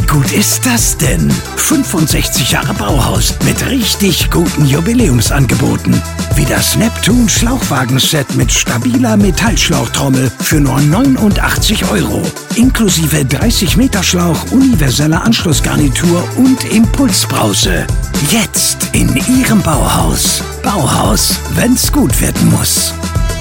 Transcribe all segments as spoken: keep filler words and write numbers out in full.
gut ist das denn? fünfundsechzig Jahre Bauhaus mit richtig guten Jubiläumsangeboten. Wie das Neptun Schlauchwagenset mit stabiler Metallschlauchtrommel für nur neunundachtzig Euro. Inklusive dreißig Meter Schlauch, universeller Anschlussgarnitur und Impulsbrause. Jetzt in Ihrem Bauhaus. Bauhaus, wenn's gut werden muss.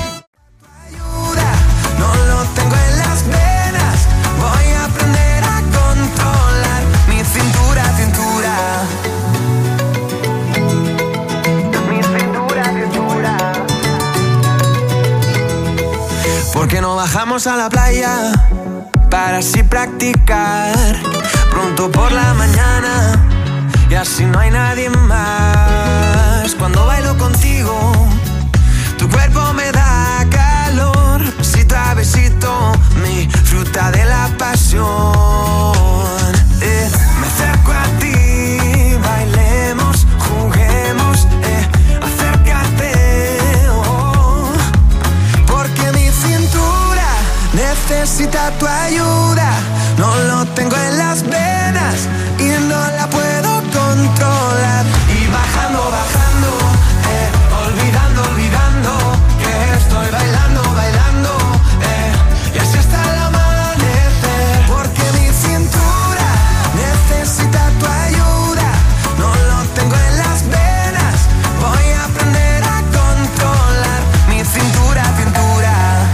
Porque no bajamos a la playa para así practicar pronto por la mañana y así no hay nadie más. Cuando bailo contigo, tu cuerpo me da calor, besito a besito, mi fruta de la pasión. Eh, me acerco a ti, bailemos, juguemos, eh, acércate, oh, porque mi cintura necesita tu ayuda. No lo tengo en las venas y no la puedo controlar. Y bajando, bajando, eh, olvidando, olvidando que estoy bailando, bailando, eh, y así hasta el amanecer. Porque mi cintura necesita tu ayuda. No lo tengo en las venas, voy a aprender a controlar mi cintura, cintura.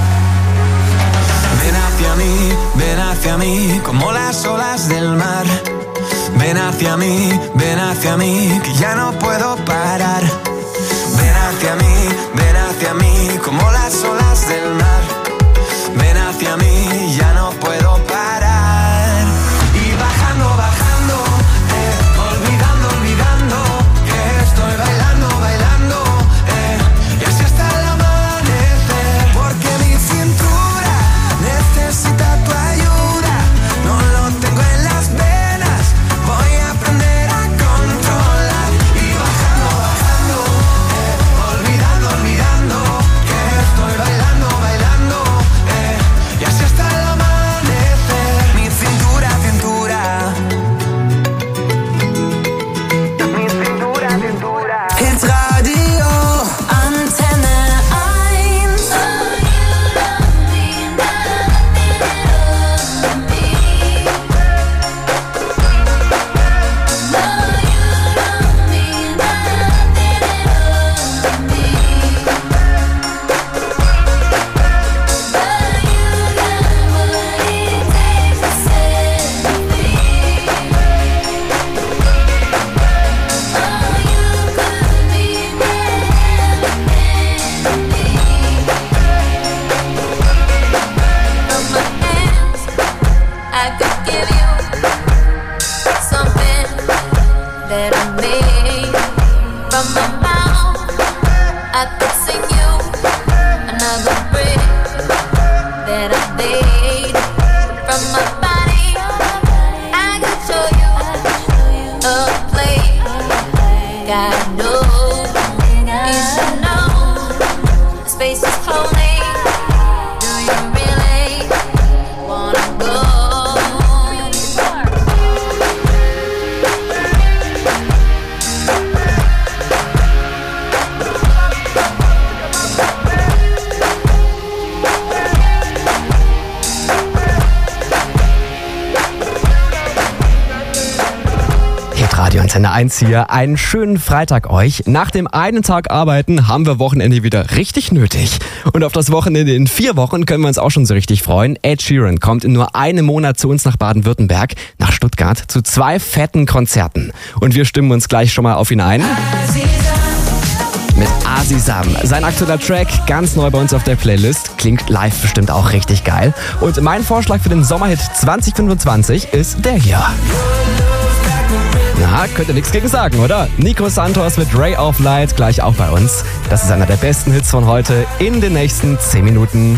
Ven hacia mí, ven hacia mí, como las olas del mar. Ven hacia mí, ven hacia mí, que ya no puedo parar. Ven hacia mí, ven hacia mí, como las olas del mar. Ven hacia mí, ya no puedo parar. Y bajando, bajando, eh, olvidando, olvidando que estoy bailando, bailando, eh, y así hasta el amanecer. Porque mi cintura necesita tu ayuda. No lo tengo en las venas, voy a aprender a controlar. Y bajando, bajando, eh, olvidando, olvidando que estoy bailando, bailando, eh, y así hasta el amanecer. Mi cintura, cintura. Mi cintura, cintura. Hits Radio Antenne eins. I could give you something that I made from my mouth. I could sing you another bridge that I made from my body. I could show you a place God knows you should know. The space is holy. Do you really wanna go? Radio Antenne eins hier. Einen schönen Freitag euch. Nach dem einen Tag Arbeiten haben wir Wochenende wieder richtig nötig. Und auf das Wochenende in vier Wochen können wir uns auch schon so richtig freuen. Ed Sheeran kommt in nur einem Monat zu uns nach Baden-Württemberg, nach Stuttgart, zu zwei fetten Konzerten. Und wir stimmen uns gleich schon mal auf ihn ein. Mit Asisam. Sein aktueller Track, ganz neu bei uns auf der Playlist. Klingt live bestimmt auch richtig geil. Und mein Vorschlag für den Sommerhit zwanzig fünfundzwanzig ist der hier. Na, könnt ihr nichts gegen sagen, oder? Nico Santos mit Ray of Light gleich auch bei uns. Das ist einer der besten Hits von heute in den nächsten zehn Minuten.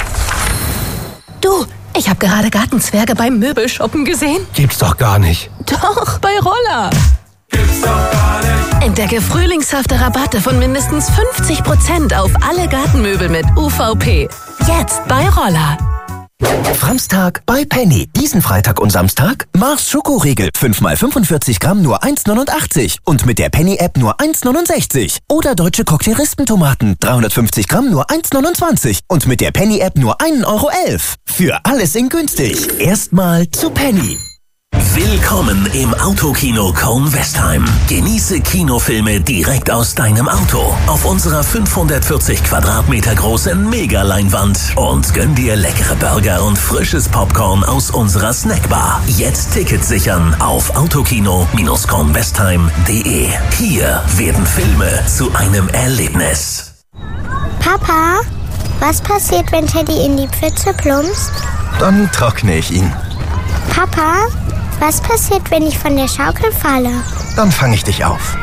Du, ich habe gerade Gartenzwerge beim Möbelshoppen gesehen. Gibt's doch gar nicht. Doch, bei Roller. Gibt's doch gar nicht. Entdecke frühlingshafte Rabatte von mindestens fünfzig Prozent auf alle Gartenmöbel mit U V P. Jetzt bei Roller. Samstag bei Penny. Diesen Freitag und Samstag Mars Schokoriegel. fünf mal fünfundvierzig Gramm nur eins neunundachtzig. Und mit der Penny-App nur eins neunundsechzig. Oder deutsche Cocktail-Rispentomaten. dreihundertfünfzig Gramm nur eins neunundzwanzig. Und mit der Penny-App nur ein Euro elf. Für alles in günstig. Erstmal zu Penny. Willkommen im Autokino Köln-Westheim. Genieße Kinofilme direkt aus deinem Auto auf unserer fünfhundertvierzig Quadratmeter großen Mega-Leinwand und gönn dir leckere Burger und frisches Popcorn aus unserer Snackbar. Jetzt Tickets sichern auf autokino Bindestrich westheim punkt de. Hier werden Filme zu einem Erlebnis. Papa, was passiert, wenn Teddy in die Pfütze plumpst? Dann trockne ich ihn. Papa, was passiert, wenn ich von der Schaukel falle? Dann fange ich dich auf.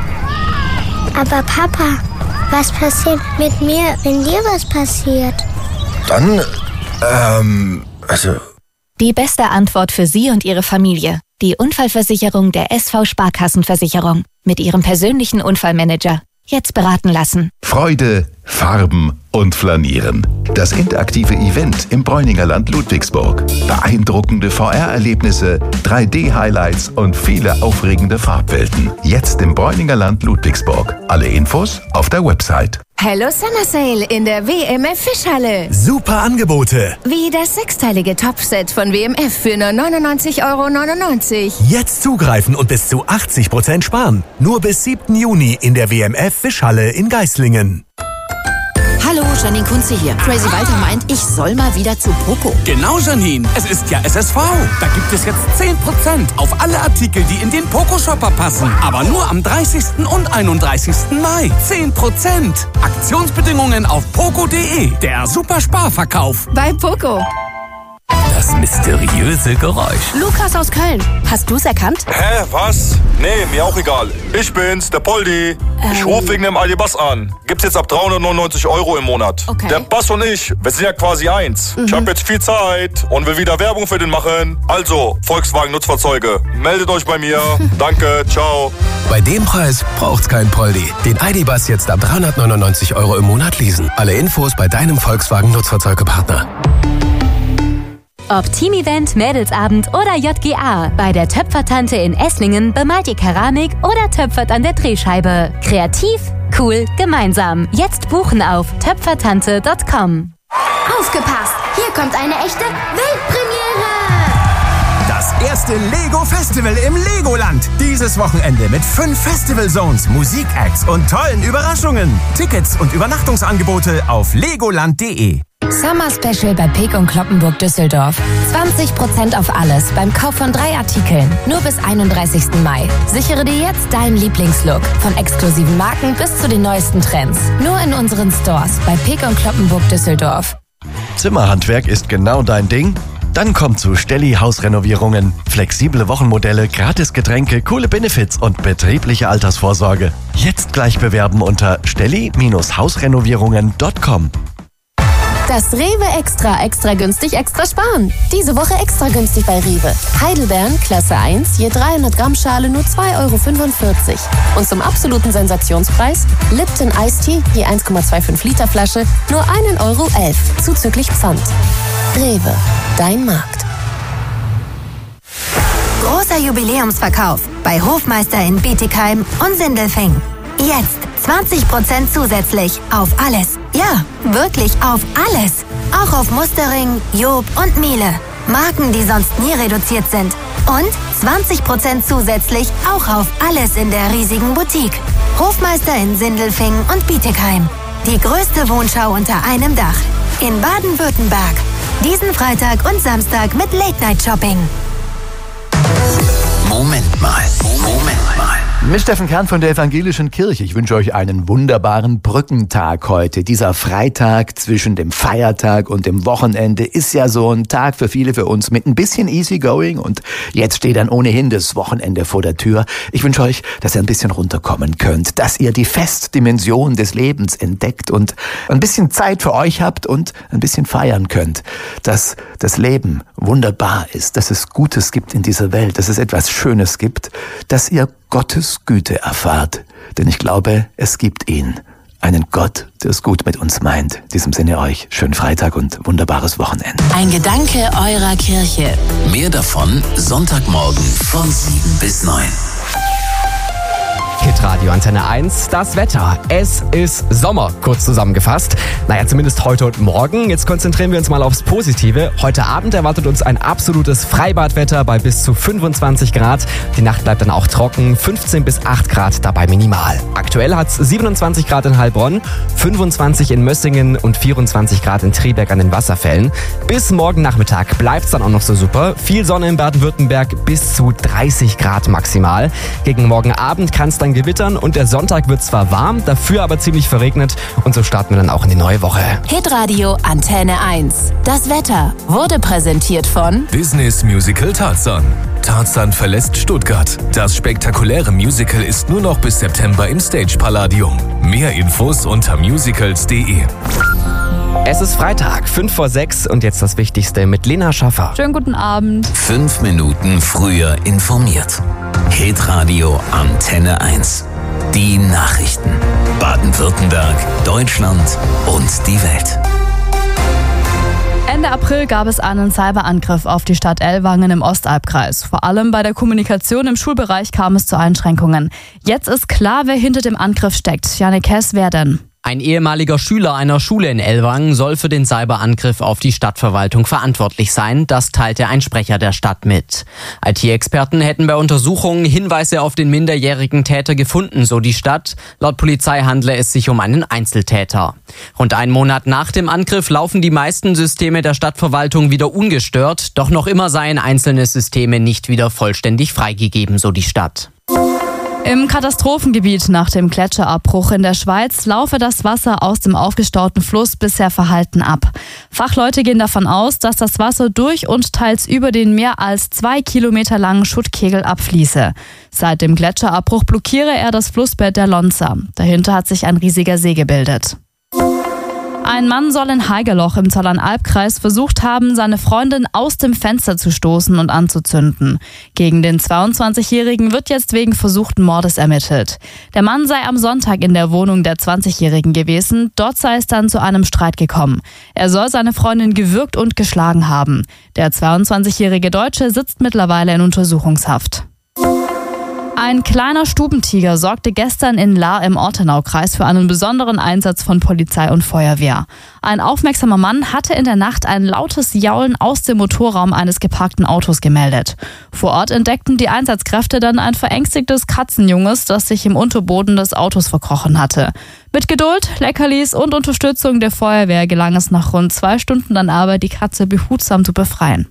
Aber Papa, was passiert mit mir, wenn dir was passiert? Dann, ähm, also... Die beste Antwort für Sie und Ihre Familie. Die Unfallversicherung der S V Sparkassenversicherung. Mit Ihrem persönlichen Unfallmanager. Jetzt beraten lassen. Freude, Farben und Flanieren. Das interaktive Event im Bräuninger Land Ludwigsburg. Beeindruckende V R-Erlebnisse, drei D-Highlights und viele aufregende Farbwelten. Jetzt im Bräuninger Land Ludwigsburg. Alle Infos auf der Website. Hello Summer Sale in der W M F Fischhalle. Super Angebote. Wie das sechsteilige Topset von W M F für nur neunundneunzig Euro neunundneunzig. Jetzt zugreifen und bis zu achtzig Prozent sparen. Nur bis siebten Juni in der W M F Fischhalle in Geislingen. Hallo, Janine Kunze hier. Crazy Walter meint, ich soll mal wieder zu Poco. Genau, Janine. Es ist ja S S V. Da gibt es jetzt zehn Prozent auf alle Artikel, die in den Poco-Shopper passen. Aber nur am dreißigsten und einunddreißigsten Mai. zehn Prozent. Aktionsbedingungen auf poco punkt de. Der Super-Sparverkauf. Bei Poco. Das mysteriöse Geräusch. Lukas aus Köln. Hast du's erkannt? Hä, was? Nee, mir auch egal. Ich bin's, der Poldi. Ähm. Ich rufe wegen dem Aldi-Bass an. Gibt's jetzt ab dreihundertneunundneunzig Euro im Monat. Okay. Der Bass und ich, wir sind ja quasi eins. Mhm. Ich habe jetzt viel Zeit und will wieder Werbung für den machen. Also, Volkswagen Nutzfahrzeuge, meldet euch bei mir. Danke, ciao. Bei dem Preis braucht's kein Poldi. Den Aldi-Bass jetzt ab dreihundertneunundneunzig Euro im Monat leasen. Alle Infos bei deinem Volkswagen Nutzfahrzeugepartner. Ob Team-Event, Mädelsabend oder J G A. Bei der Töpfertante in Esslingen bemalt ihr Keramik oder töpfert an der Drehscheibe. Kreativ, cool, gemeinsam. Jetzt buchen auf töpfertante punkt com. Aufgepasst! Hier kommt eine echte Weltpremiere! Das erste Lego-Festival im Legoland. Dieses Wochenende mit fünf Festival-Zones, Musikacts und tollen Überraschungen. Tickets und Übernachtungsangebote auf legoland punkt de. Summer Special bei Peek und Cloppenburg Düsseldorf. zwanzig Prozent auf alles beim Kauf von drei Artikeln. Nur bis einunddreißigsten Mai. Sichere dir jetzt deinen Lieblingslook. Von exklusiven Marken bis zu den neuesten Trends. Nur in unseren Stores bei Peek und Cloppenburg Düsseldorf. Zimmerhandwerk ist genau dein Ding? Dann komm zu Stelli Hausrenovierungen. Flexible Wochenmodelle, gratis Getränke, coole Benefits und betriebliche Altersvorsorge. Jetzt gleich bewerben unter stelli Hausrenovierungen punkt com. Das Rewe Extra, extra günstig, extra sparen. Diese Woche extra günstig bei Rewe. Heidelbeeren, Klasse eins, je dreihundert Gramm Schale nur zwei Euro fünfundvierzig. Und zum absoluten Sensationspreis Lipton Iced Tea, je eins Komma fünfundzwanzig Liter Flasche, nur ein Euro elf, zuzüglich Pfand. Rewe, dein Markt. Großer Jubiläumsverkauf bei Hofmeister in Bietigheim und Sindelfingen. Jetzt zwanzig Prozent zusätzlich auf alles. Ja, wirklich auf alles. Auch auf Mustering, Job und Miele. Marken, die sonst nie reduziert sind. Und zwanzig Prozent zusätzlich auch auf alles in der riesigen Boutique. Hofmeister in Sindelfingen und Bietigheim. Die größte Wohnschau unter einem Dach. In Baden-Württemberg. Diesen Freitag und Samstag mit Late-Night-Shopping. Moment mal, Moment mal. Mit Steffen Kern von der Evangelischen Kirche. Ich wünsche euch einen wunderbaren Brückentag heute. Dieser Freitag zwischen dem Feiertag und dem Wochenende ist ja so ein Tag für viele, für uns mit ein bisschen Easygoing. Und jetzt steht dann ohnehin das Wochenende vor der Tür. Ich wünsche euch, dass ihr ein bisschen runterkommen könnt, dass ihr die Festdimension des Lebens entdeckt und ein bisschen Zeit für euch habt und ein bisschen feiern könnt. Dass das Leben wunderbar ist, dass es Gutes gibt in dieser Welt, dass es etwas Schönes gibt, dass ihr Gottes Güte erfahrt, denn ich glaube, es gibt ihn. einen Gott, der es gut mit uns meint. In diesem Sinne euch schönen Freitag und wunderbares Wochenende. Ein Gedanke eurer Kirche. Mehr davon Sonntagmorgen von sieben bis neun. Hitradio Antenne eins, das Wetter. Es ist Sommer, kurz zusammengefasst. Naja, zumindest heute und morgen. Jetzt konzentrieren wir uns mal aufs Positive. Heute Abend erwartet uns ein absolutes Freibadwetter bei bis zu fünfundzwanzig Grad. Die Nacht bleibt dann auch trocken, fünfzehn bis acht Grad dabei minimal. Aktuell hat es siebenundzwanzig Grad in Heilbronn, fünfundzwanzig in Mössingen und vierundzwanzig Grad in Triberg an den Wasserfällen. Bis morgen Nachmittag bleibt es dann auch noch so super. Viel Sonne in Baden-Württemberg, bis zu dreißig Grad maximal. Gegen morgen Abend kann es dann gewittern und der Sonntag wird zwar warm, dafür aber ziemlich verregnet und so starten wir dann auch in die neue Woche. Hitradio Antenne eins. Das Wetter wurde präsentiert von Business Musical Tarzan. Tarzan verlässt Stuttgart. Das spektakuläre Musical ist nur noch bis September im Stage Palladium. Mehr Infos unter musicals punkt de. Es ist Freitag, fünf vor sechs und jetzt das Wichtigste mit Lena Schaffer. Schönen guten Abend. Fünf Minuten früher informiert. Hitradio Antenne eins. Die Nachrichten. Baden-Württemberg, Deutschland und die Welt. Ende April gab es einen Cyberangriff auf die Stadt Ellwangen im Ostalbkreis. Vor allem bei der Kommunikation im Schulbereich kam es zu Einschränkungen. Jetzt ist klar, wer hinter dem Angriff steckt. Janik Hess, wer denn? Ein ehemaliger Schüler einer Schule in Ellwangen soll für den Cyberangriff auf die Stadtverwaltung verantwortlich sein. Das teilte ein Sprecher der Stadt mit. I T-Experten hätten bei Untersuchungen Hinweise auf den minderjährigen Täter gefunden, so die Stadt. Laut Polizei handle es sich um einen Einzeltäter. Rund einen Monat nach dem Angriff laufen die meisten Systeme der Stadtverwaltung wieder ungestört. Doch noch immer seien einzelne Systeme nicht wieder vollständig freigegeben, so die Stadt. Im Katastrophengebiet nach dem Gletscherabbruch in der Schweiz laufe das Wasser aus dem aufgestauten Fluss bisher verhalten ab. Fachleute gehen davon aus, dass das Wasser durch und teils über den mehr als zwei Kilometer langen Schuttkegel abfließe. Seit dem Gletscherabbruch blockiere er das Flussbett der Lonza. Dahinter hat sich ein riesiger See gebildet. Ein Mann soll in Haigerloch im Zollernalbkreis versucht haben, seine Freundin aus dem Fenster zu stoßen und anzuzünden. Gegen den zweiundzwanzigjährigen wird jetzt wegen versuchten Mordes ermittelt. Der Mann sei am Sonntag in der Wohnung der zwanzigjährigen gewesen. Dort sei es dann zu einem Streit gekommen. Er soll seine Freundin gewürgt und geschlagen haben. Der zweiundzwanzigjährige Deutsche sitzt mittlerweile in Untersuchungshaft. Ein kleiner Stubentiger sorgte gestern in Lahr im Ortenaukreis für einen besonderen Einsatz von Polizei und Feuerwehr. Ein aufmerksamer Mann hatte in der Nacht ein lautes Jaulen aus dem Motorraum eines geparkten Autos gemeldet. Vor Ort entdeckten die Einsatzkräfte dann ein verängstigtes Katzenjunges, das sich im Unterboden des Autos verkrochen hatte. Mit Geduld, Leckerlis und Unterstützung der Feuerwehr gelang es nach rund zwei Stunden dann aber, die Katze behutsam zu befreien.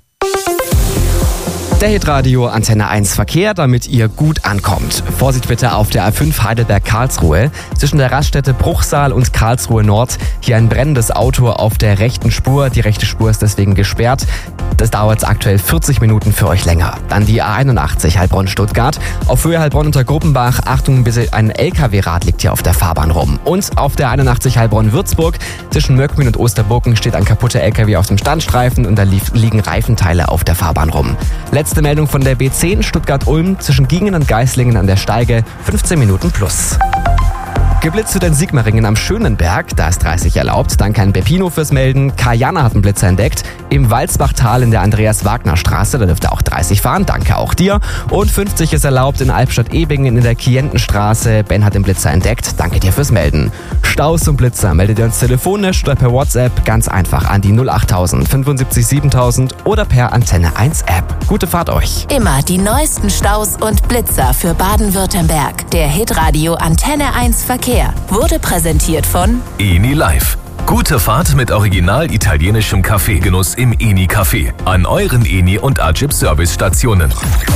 Der Hitradio Antenne eins Verkehr, damit ihr gut ankommt. Vorsicht bitte auf der A fünf Heidelberg-Karlsruhe. Zwischen der Raststätte Bruchsal und Karlsruhe Nord. Hier ein brennendes Auto auf der rechten Spur. Die rechte Spur ist deswegen gesperrt. Das dauert aktuell vierzig Minuten für euch länger. Dann die A einundachtzig Heilbronn-Stuttgart. Auf Höhe Heilbronn unter Gruppenbach. Achtung, ein L K W-Rad liegt hier auf der Fahrbahn rum. Und auf der einundachtzig Heilbronn-Würzburg. Zwischen Möckmühlen und Osterburgen steht ein kaputter L K W auf dem Standstreifen und da liegen Reifenteile auf der Fahrbahn rum. Letzte Meldung von der B zehn Stuttgart-Ulm zwischen Giengen und Geislingen an der Steige, fünfzehn Minuten plus. Geblitzt zu den Sigmaringen am Schönenberg, da ist dreißig erlaubt. Danke an Beppino fürs Melden. Kajana hat einen Blitzer entdeckt. Im Walzbachtal in der Andreas-Wagner-Straße, da dürft ihr auch dreißig fahren. Danke auch dir. Und fünfzig ist erlaubt in Albstadt-Ebingen in der Klientenstraße. Ben hat den Blitzer entdeckt. Danke dir fürs Melden. Staus und Blitzer meldet ihr uns telefonisch oder per WhatsApp ganz einfach an die null achttausend fünfundsiebzig siebentausend oder per Antenne eins App. Gute Fahrt euch. Immer die neuesten Staus und Blitzer für Baden-Württemberg. Der Hitradio Antenne eins Verkehr wurde präsentiert von Eni Live. Gute Fahrt mit original italienischem Kaffeegenuss im Eni Café an euren Eni und Agip Service-Stationen.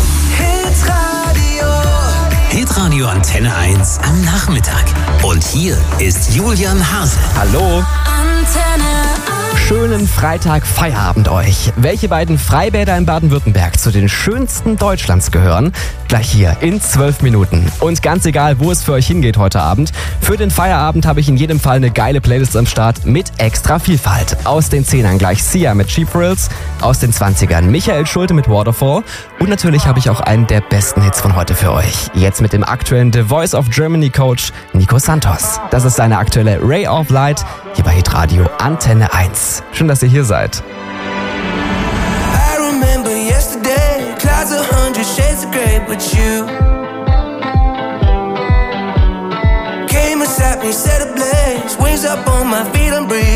Hitradio. Hitradio Antenne eins am Nachmittag. Und hier ist Julian Hase. Hallo. Antenne eins. schönen Freitag-Feierabend euch. Welche beiden Freibäder in Baden-Württemberg zu den schönsten Deutschlands gehören? Gleich hier in zwölf Minuten. Und ganz egal, wo es für euch hingeht heute Abend, für den Feierabend habe ich in jedem Fall eine geile Playlist am Start mit extra Vielfalt. Aus den Zehnern gleich Sia mit Cheap Thrills, aus den Zwanzigern Michael Schulte mit Waterfall und natürlich habe ich auch einen der besten Hits von heute für euch. Jetzt mit dem aktuellen The Voice of Germany Coach Nico Santos. Das ist seine aktuelle Ray of Light hier bei Hitradio Antenne eins. Schön, dass ihr hier seid. I remember yesterday, clouds a hundred shades of grey, but you came and sat me, set ablaze, wings up on my feet, I'm breathing.